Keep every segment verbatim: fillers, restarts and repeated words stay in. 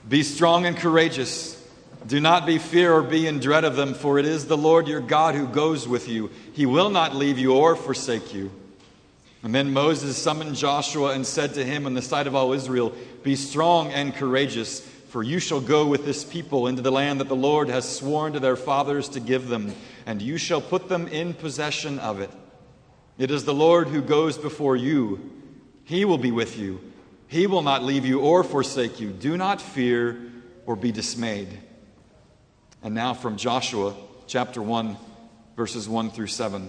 Be strong and courageous. Do not be fear or be in dread of them, for it is the Lord your God who goes with you. He will not leave you or forsake you." And then Moses summoned Joshua and said to him in the sight of all Israel, "Be strong and courageous, for you shall go with this people into the land that the Lord has sworn to their fathers to give them, and you shall put them in possession of it. It is the Lord who goes before you. He will be with you. He will not leave you or forsake you. Do not fear or be dismayed." And now from Joshua chapter one, verses one through seven.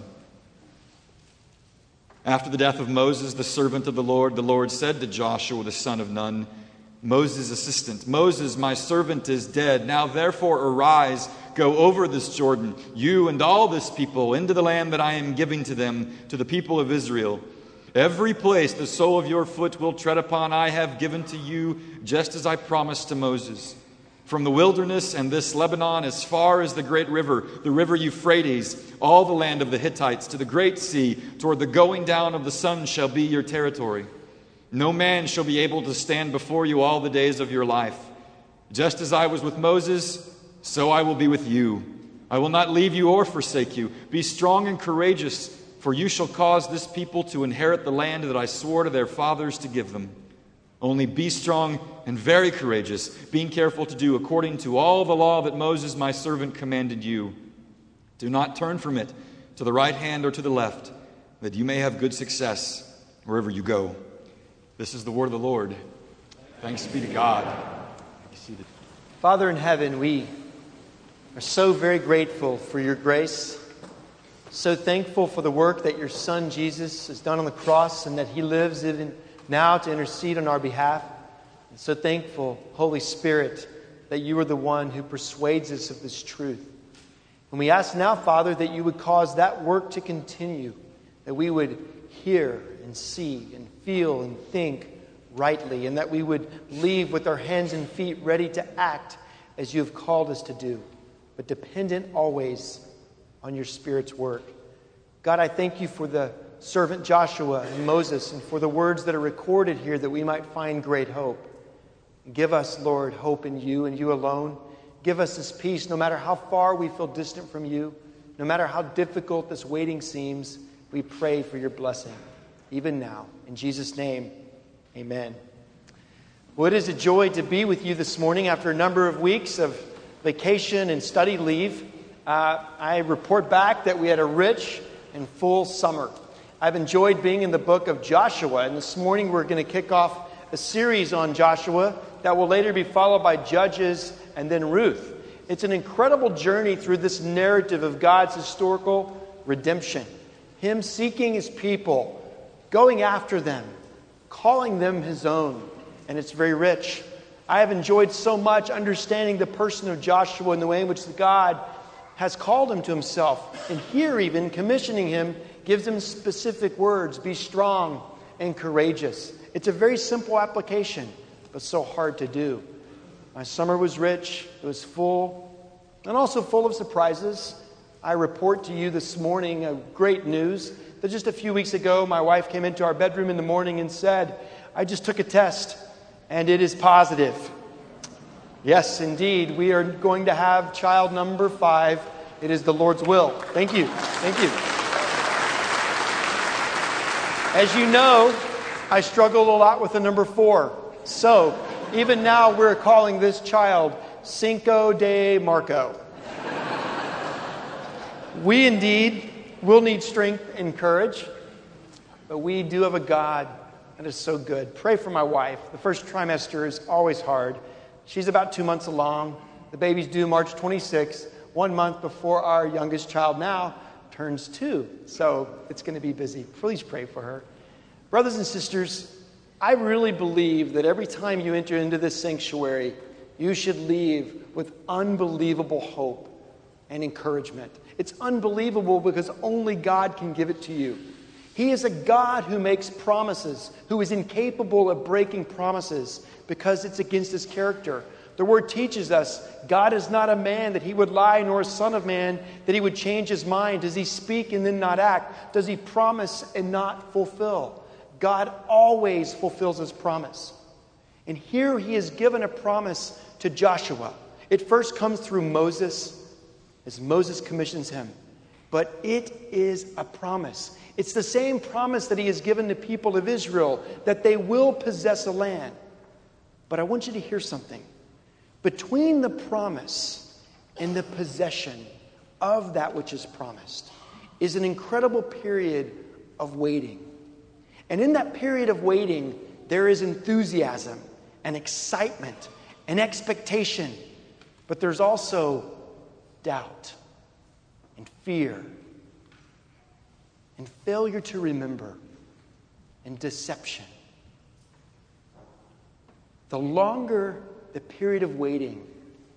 After the death of Moses, the servant of the Lord, the Lord said to Joshua, the son of Nun, Moses' assistant, "Moses, my servant, is dead. Now therefore arise, go over this Jordan, you and all this people, into the land that I am giving to them, to the people of Israel. Every place the sole of your foot will tread upon, I have given to you, just as I promised to Moses. From the wilderness and this Lebanon as far as the great river, the river Euphrates, all the land of the Hittites, to the great sea, toward the going down of the sun shall be your territory. No man shall be able to stand before you all the days of your life. Just as I was with Moses, so I will be with you. I will not leave you or forsake you. Be strong and courageous, for you shall cause this people to inherit the land that I swore to their fathers to give them. Only be strong and very courageous, being careful to do according to all the law that Moses my servant commanded you. Do not turn from it to the right hand or to the left, that you may have good success wherever you go." This is the word of the Lord. Thanks be to God. Be seated. Father in heaven, we are so very grateful for your grace, so thankful for the work that your Son Jesus has done on the cross and that he lives even now to intercede on our behalf. And so thankful, Holy Spirit, that you are the one who persuades us of this truth. And we ask now, Father, that you would cause that work to continue, that we would hear and see and feel and think rightly, and that we would leave with our hands and feet ready to act as you have called us to do, but dependent always on your Spirit's work. God, I thank you for the servant Joshua and Moses and for the words that are recorded here that we might find great hope. Give us, Lord, hope in you and you alone. Give us this peace no matter how far we feel distant from you, no matter how difficult this waiting seems. We pray for your blessing, even now. In Jesus' name, amen. Well, it is a joy to be with you this morning after a number of weeks of vacation and study leave. Uh, I report back that we had a rich and full summer. I've enjoyed being in the book of Joshua, and this morning we're going to kick off a series on Joshua that will later be followed by Judges and then Ruth. It's an incredible journey through this narrative of God's historical redemption. Him seeking his people, going after them, calling them his own, and it's very rich. I have enjoyed so much understanding the person of Joshua and the way in which God has called him to himself, and here even commissioning him gives him specific words: be strong and courageous. It's a very simple application, but so hard to do. My summer was rich, it was full, and also full of surprises. I report to you this morning a great news that just a few weeks ago, my wife came into our bedroom in the morning and said, "I just took a test, and it is positive." Yes, indeed, we are going to have child number five. It is the Lord's will. Thank you. Thank you. As you know, I struggled a lot with the number four. So, even now, we're calling this child Cinco de Marco. We indeed will need strength and courage, but we do have a God that is so good. Pray for my wife. The first trimester is always hard. She's about two months along. The baby's due March twenty-sixth, one month before our youngest child now turns two. So it's going to be busy. Please pray for her. Brothers and sisters, I really believe that every time you enter into this sanctuary, you should leave with unbelievable hope and encouragement. It's unbelievable because only God can give it to you. He is a God who makes promises, who is incapable of breaking promises because it's against his character. The word teaches us God is not a man that he would lie, nor a son of man that he would change his mind. Does he speak and then not act? Does he promise and not fulfill? God always fulfills his promise. And here he is given a promise to Joshua. It first comes through Moses, as Moses commissions him. But it is a promise. It's the same promise that he has given the people of Israel, that they will possess a land. But I want you to hear something. Between the promise and the possession of that which is promised is an incredible period of waiting. And in that period of waiting, there is enthusiasm and excitement and expectation. But there's also doubt and fear and failure to remember and deception. The longer the period of waiting,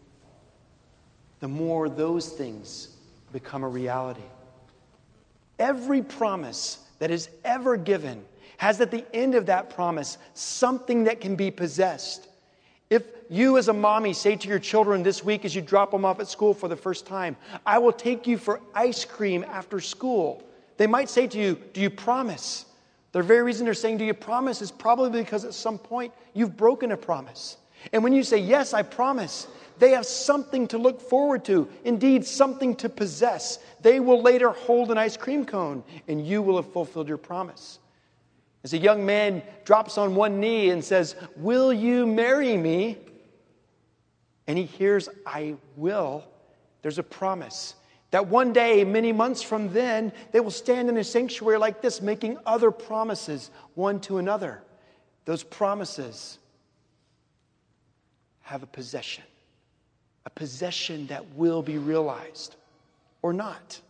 the more those things become a reality. Every promise that is ever given has at the end of that promise something that can be possessed. If you as a mommy say to your children this week as you drop them off at school for the first time, I will take you for ice cream after school. They might say to you, do you promise? The very reason they're saying, do you promise, is probably because at some point you've broken a promise. And when you say, yes, I promise, they have something to look forward to. Indeed, something to possess. They will later hold an ice cream cone, and you will have fulfilled your promise. As a young man drops on one knee and says, will you marry me? And he hears, I will. There's a promise that one day, many months from then, they will stand in a sanctuary like this, making other promises one to another. Those promises have a possession, a possession that will be realized or not.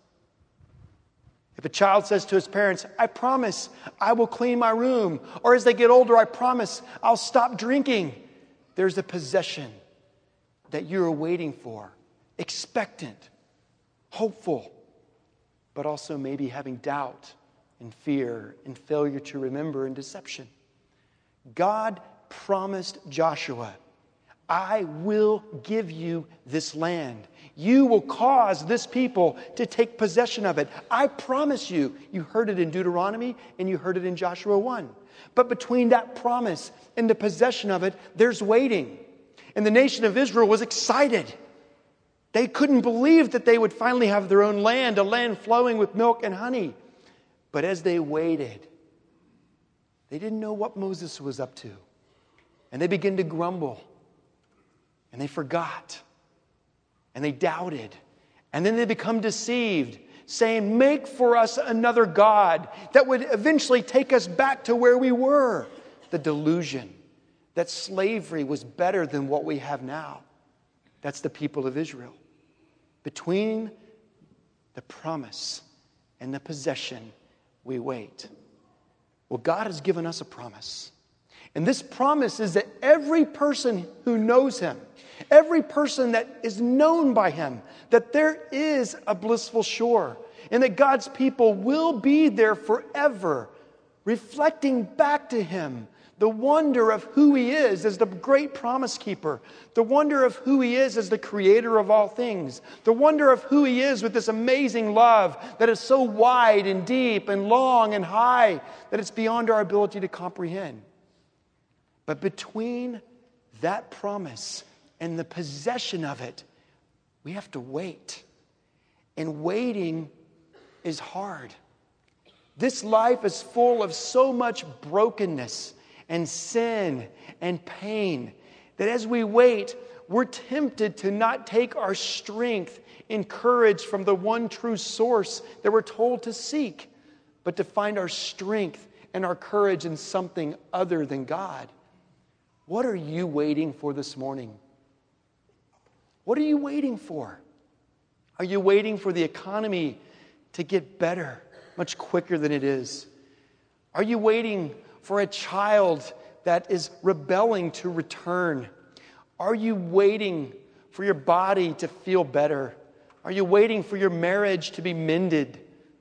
If a child says to his parents, I promise I will clean my room, or as they get older, I promise I'll stop drinking, there's a possession that you're waiting for, expectant, hopeful, but also maybe having doubt and fear and failure to remember and deception. God promised Joshua, I will give you this land. You will cause this people to take possession of it. I promise you. You heard it in Deuteronomy and you heard it in Joshua one. But between that promise and the possession of it, there's waiting. And the nation of Israel was excited. They couldn't believe that they would finally have their own land, a land flowing with milk and honey. But as they waited, they didn't know what Moses was up to. And they began to grumble. And they forgot. And they doubted. And then they become deceived, saying, make for us another God that would eventually take us back to where we were. The delusion that slavery was better than what we have now. That's the people of Israel. Between the promise and the possession, we wait. Well, God has given us a promise. And this promise is that every person who knows Him, every person that is known by Him, that there is a blissful shore, and that God's people will be there forever, reflecting back to Him the wonder of who He is as the great promise keeper, the wonder of who He is as the creator of all things, the wonder of who He is with this amazing love that is so wide and deep and long and high that it's beyond our ability to comprehend. But between that promise and the possession of it, we have to wait. And waiting is hard. This life is full of so much brokenness and sin and pain that as we wait, we're tempted to not take our strength and courage from the one true source that we're told to seek, but to find our strength and our courage in something other than God. What are you waiting for this morning? What are you waiting for? Are you waiting for the economy to get better much quicker than it is? Are you waiting for a child that is rebelling to return? Are you waiting for your body to feel better? Are you waiting for your marriage to be mended?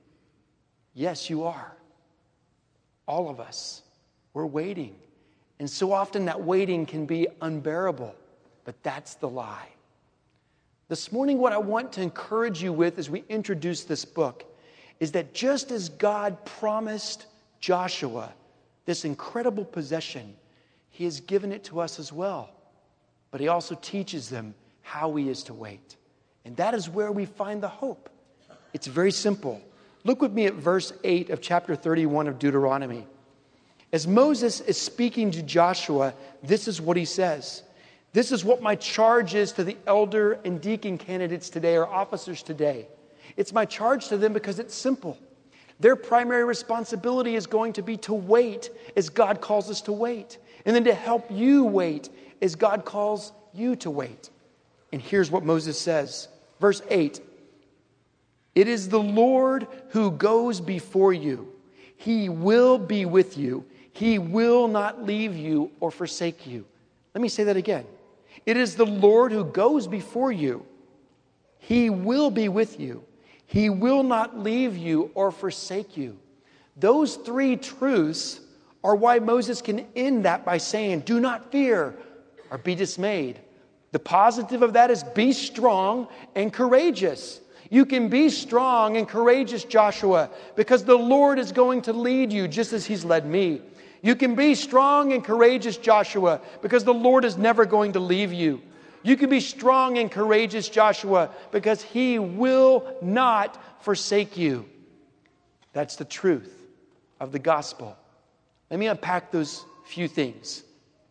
Yes, you are. All of us. We're waiting. And so often that waiting can be unbearable. But that's the lie. This morning, what I want to encourage you with as we introduce this book is that just as God promised Joshua this incredible possession, He has given it to us as well. But he also teaches them how he is to wait. And that is where we find the hope. It's very simple. Look with me at verse eight of chapter thirty-one of Deuteronomy. As Moses is speaking to Joshua, this is what he says. This is what my charge is to the elder and deacon candidates today, or officers today. It's my charge to them because it's simple. Their primary responsibility is going to be to wait as God calls us to wait. And then to help you wait as God calls you to wait. And here's what Moses says. Verse eight. It is the Lord who goes before you. He will be with you. He will not leave you or forsake you. Let me say that again. It is the Lord who goes before you. He will be with you. He will not leave you or forsake you. Those three truths are why Moses can end that by saying, do not fear or be dismayed. The positive of that is be strong and courageous. You can be strong and courageous, Joshua, because the Lord is going to lead you just as he's led me. You can be strong and courageous, Joshua, because the Lord is never going to leave you. You can be strong and courageous, Joshua, because he will not forsake you. That's the truth of the gospel. Let me unpack those few things.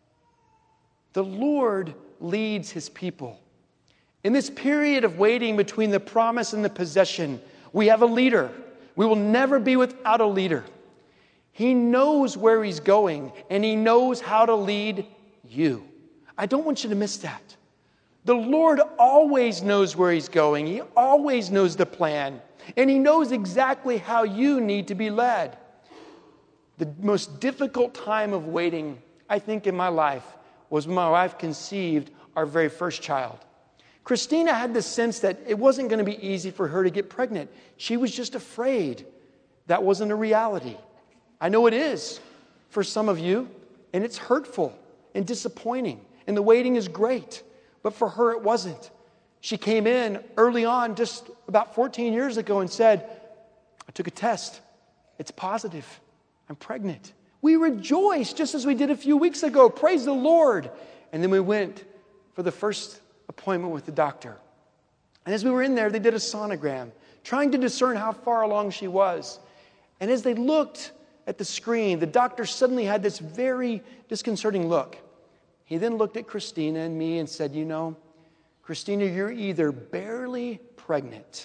The Lord leads his people. In this period of waiting between the promise and the possession, we have a leader. We will never be without a leader. He knows where he's going, and he knows how to lead you. I don't want you to miss that. The Lord always knows where he's going. He always knows the plan, and he knows exactly how you need to be led. The most difficult time of waiting, I think, in my life was when my wife conceived our very first child. Christina had the sense that it wasn't going to be easy for her to get pregnant. She was just afraid. That wasn't a reality. I know it is for some of you, and it's hurtful and disappointing, and the waiting is great, but for her it wasn't. She came in early on, just about fourteen years ago, and said, I took a test. It's positive. I'm pregnant. We rejoiced just as we did a few weeks ago. Praise the Lord. And then we went for the first appointment with the doctor. And as we were in there, they did a sonogram, trying to discern how far along she was. And as they looked at the screen, the doctor suddenly had this very disconcerting look. He then looked at Christina and me and said, you know, Christina, you're either barely pregnant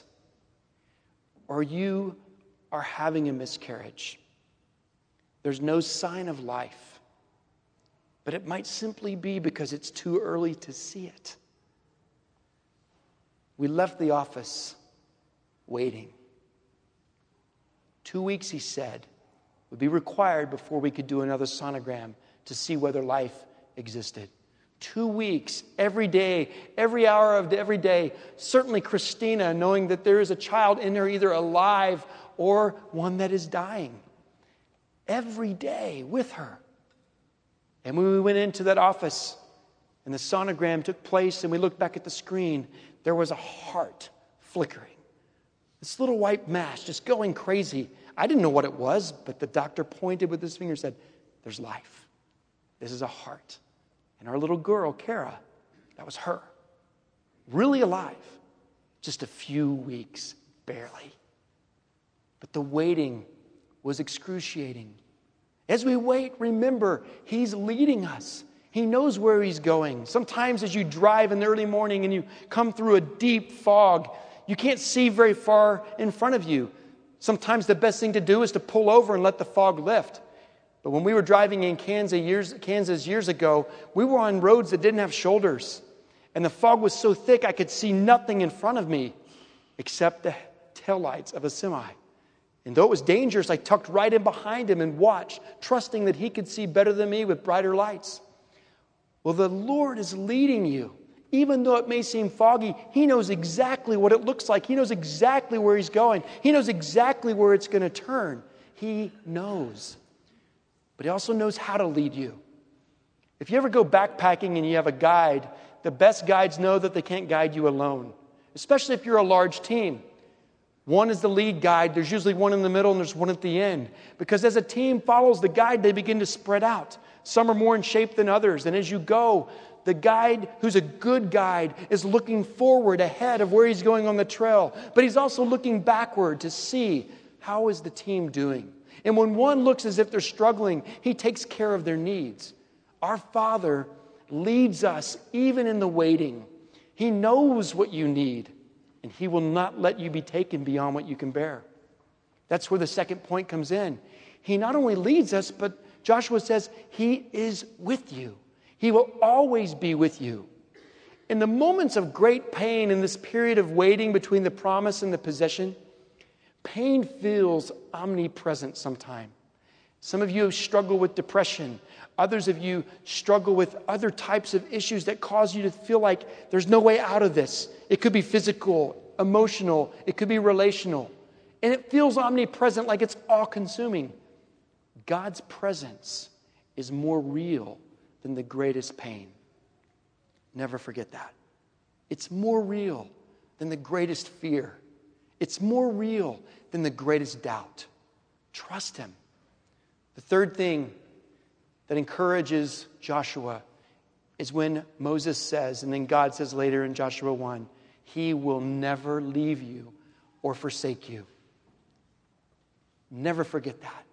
or you are having a miscarriage. There's no sign of life, but it might simply be because it's too early to see it. We left the office waiting. Two weeks, he said, would be required before we could do another sonogram to see whether life existed. Two weeks, every day, every hour of every day. Certainly Christina, knowing that there is a child in her, either alive or one that is dying. Every day with her. And when we went into that office and the sonogram took place and we looked back at the screen, there was a heart flickering. This little white mass just going crazy. I didn't know what it was, but the doctor pointed with his finger and said, there's life. This is a heart. And our little girl, Kara, that was her. Really alive. Just a few weeks, barely. But the waiting was excruciating. As we wait, remember, he's leading us. He knows where he's going. Sometimes as you drive in the early morning and you come through a deep fog, you can't see very far in front of you. Sometimes the best thing to do is to pull over and let the fog lift. But when we were driving in Kansas years, Kansas years ago, we were on roads that didn't have shoulders. And the fog was so thick I could see nothing in front of me except the taillights of a semi. And though it was dangerous, I tucked right in behind him and watched, trusting that he could see better than me with brighter lights. Well, the Lord is leading you. Even though it may seem foggy, he knows exactly what it looks like. He knows exactly where he's going. He knows exactly where it's going to turn. He knows. But he also knows how to lead you. If you ever go backpacking and you have a guide, the best guides know that they can't guide you alone, especially if you're a large team. One is the lead guide. There's usually one in the middle and there's one at the end. Because as a team follows the guide, they begin to spread out. Some are more in shape than others. And as you go, the guide, who's a good guide, is looking forward ahead of where he's going on the trail. But he's also looking backward to see, how is the team doing? And when one looks as if they're struggling, he takes care of their needs. Our Father leads us even in the waiting. He knows what you need, and He will not let you be taken beyond what you can bear. That's where the second point comes in. He not only leads us, but Joshua says He is with you. He will always be with you. In the moments of great pain, in this period of waiting between the promise and the possession, pain feels omnipresent sometimes. Some of you struggle with depression. Others of you struggle with other types of issues that cause you to feel like there's no way out of this. It could be physical, emotional, it could be relational. And it feels omnipresent, like it's all-consuming. God's presence is more real than the greatest pain. Never forget that. It's more real than the greatest fear. It's more real than the greatest doubt. Trust Him. The third thing that encourages Joshua is when Moses says, and then God says later in Joshua one, He will never leave you or forsake you. Never forget that.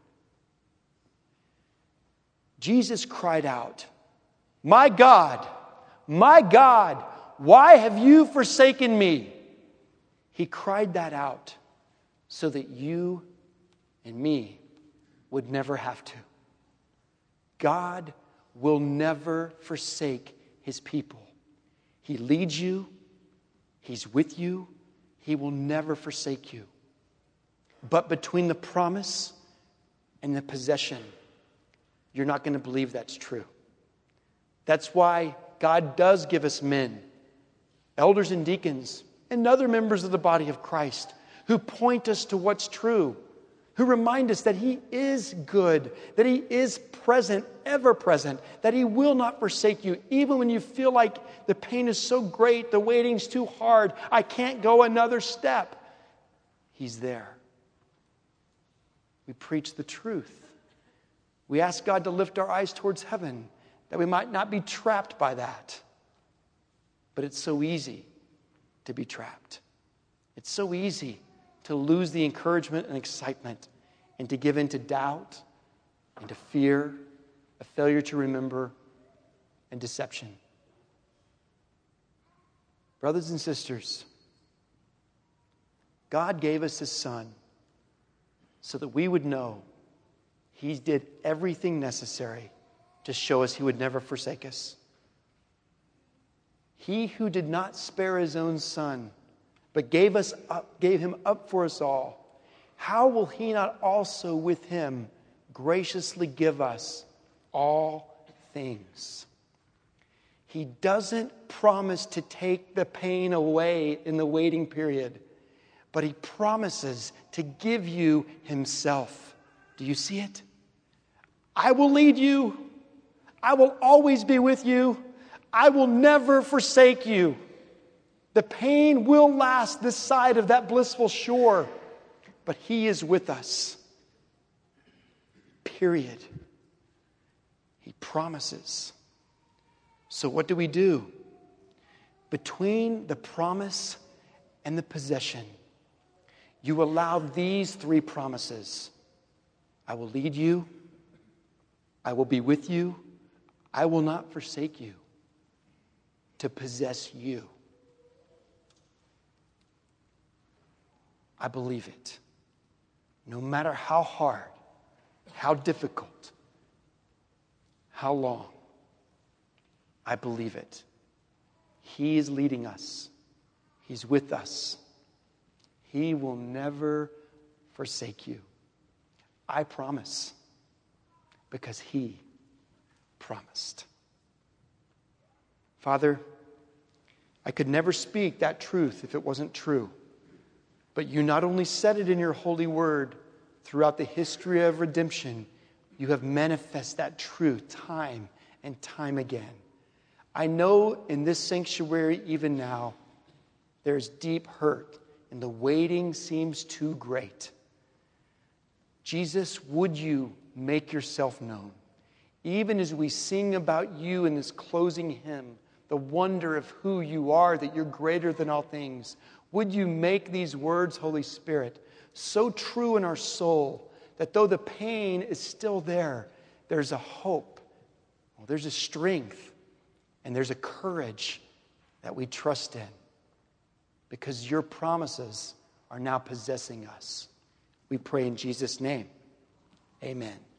Jesus cried out, "My God, my God, why have you forsaken me?" He cried that out so that you and me would never have to. God will never forsake His people. He leads you. He's with you. He will never forsake you. But between the promise and the possession, you're not going to believe that's true. That's why God does give us men, elders and deacons, and other members of the body of Christ who point us to what's true, who remind us that He is good, that He is present, ever present, that He will not forsake you, even when you feel like the pain is so great, the waiting's too hard, I can't go another step. He's there. We preach the truth. We ask God to lift our eyes towards heaven, that we might not be trapped by that. But it's so easy to be trapped. It's so easy to lose the encouragement and excitement and to give in to doubt and to fear, a failure to remember, and deception. Brothers and sisters, God gave us His Son so that we would know He did everything necessary to show us He would never forsake us. He who did not spare His own Son, but gave us up, gave Him up for us all, how will He not also with Him graciously give us all things? He doesn't promise to take the pain away in the waiting period, but He promises to give you Himself. Do you see it? I will lead you. I will always be with you. I will never forsake you. The pain will last this side of that blissful shore, but He is with us. Period. He promises. So what do we do? Between the promise and the possession, you allow these three promises. I will lead you. I will be with you. I will not forsake you. To possess you. I believe it. No matter how hard, how difficult, how long, I believe it. He is leading us. He's with us. He will never forsake you. I promise, because He promised. Father, I could never speak that truth if it wasn't true. But You not only said it in Your holy word, throughout the history of redemption, You have manifested that truth time and time again. I know in this sanctuary even now, there's deep hurt and the waiting seems too great. Jesus, would You make Yourself known even as we sing about you in this closing hymn, the wonder of who you are, that you're greater than all things, would you make these words, Holy Spirit, so true in our soul that though the pain is still there, there's a hope, there's a strength, and there's a courage that we trust in, because your promises are now possessing us. We pray in Jesus' name. Amen.